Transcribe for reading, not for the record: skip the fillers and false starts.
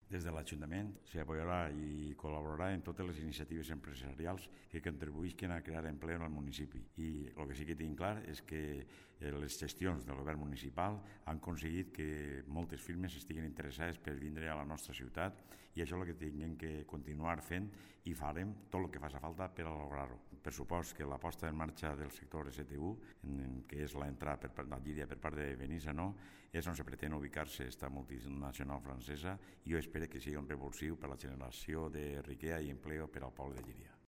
Des de l'Ajuntament s'apoyarà i col·laborarà en totes les iniciatives empresarials que contribuïsquen a crear empleo en el municipi. I el que sí que tinc clar és que les gestions del govern municipal han aconseguit que moltes firmes estiguin interessades per vindre a la nostra ciutat i això és el que tinguem que continuar fent i farem tot el que faci falta per a lograr-ho. Per supost que l'aposta en marxa del sector STU, que és l'entrada per part d'Allíria per part de Benissanó, és on se pretén ubicar-se esta multinacional francesa i jo espero que sigui un revulsiu per a la generació de riquesa i empleo per al poble de Llíria.